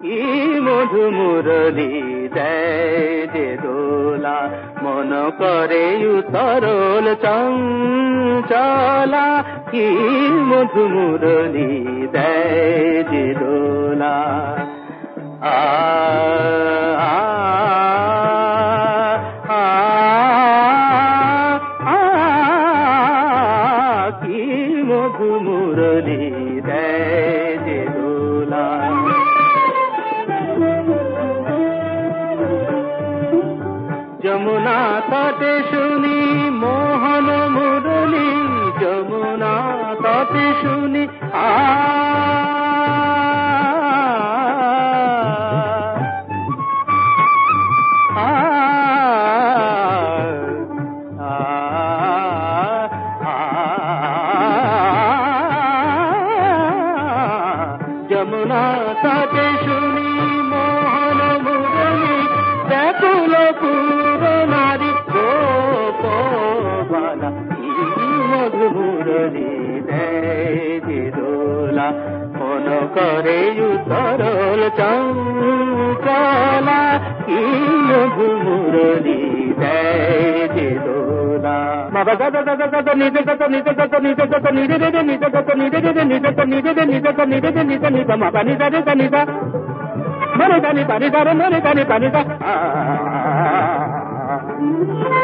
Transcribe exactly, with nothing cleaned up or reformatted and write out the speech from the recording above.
কি মধু মুরলী দেয় যে দোলা, মন করে তরল চঞ্চলা, কি মধু মুরলী দেয় যে দোলা। আ আ কি মধু মুরলী দেয় যে দোলা। যমুনা তটে শুনি মোহন মুরলী, যমুনা তটে শুনি আ যমুনা তটে শুনি মোহন মুরলী, ব্যাকুল পুরনারী গোপবালা, কি মধু মুরলী দেয় যে দোলা, মন করে তরল চঞ্চলা, কি মধু মুরলী দেয় যে দোলা। বাবা দাদা দাদা দাদা নিজে কত নিজে কত নিজে কত নিজে দে নিজে কত নিজে দে নিজে কত নিজে দে নিজে কত নিজে দে নিজে নিজ মা পানি দারে দানি দা মনে দানি পানি দারে মনে দানি পানি দা।